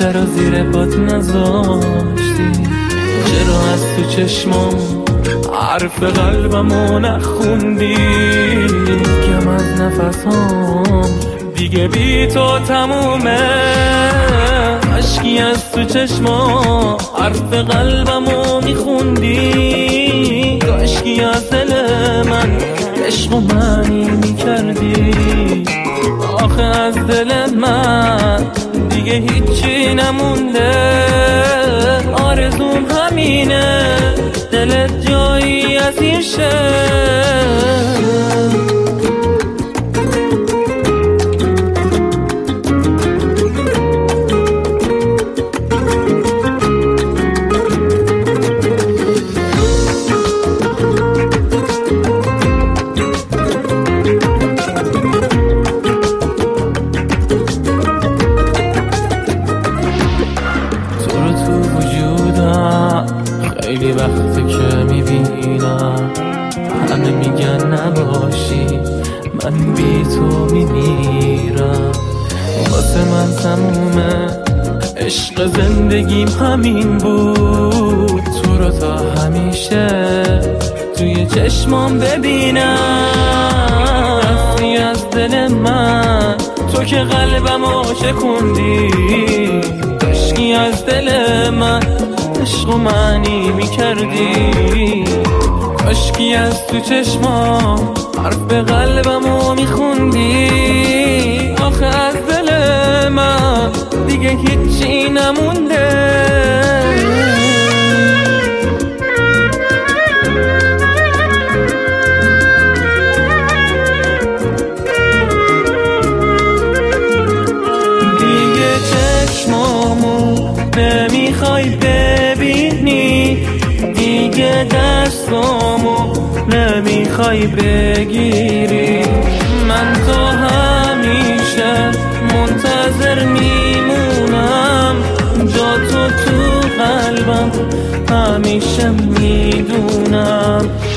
چرا زیر پات نذاشتی؟ چرا از تو چشمام حرف قلبمو نخوندی؟ کم از نفسام دیگه بی تو تمومه، عشقی از تو چشما حرف قلبمو میخوندی، عشقی از دل من عشق و معنی میکردی. آخه از دل من دیگه هیچی نمونده، آرزوم همینه دلت جایی از این خیلی وقتی که میبینم همه میگن نباشی، من بی تو میمیرم. واسه من تمومه، عشق زندگیم همین بود، تو رو تا همیشه توی چشمام ببینم. رفتی از دل من تو که قلبمو شکوندی، عشقی از دل من عشق و معنی میکردی، عشقی از تو چشمام حرف قلبمو میخوندی. آخه از دل من دیگه هیچی نمونده. دیگه چشمامو نمیخوای ببینی، دیگه دستامو نمیخوای بگیری. من تو همیشه منتظر میمونم، جا تو قلبم همیشه میدونم.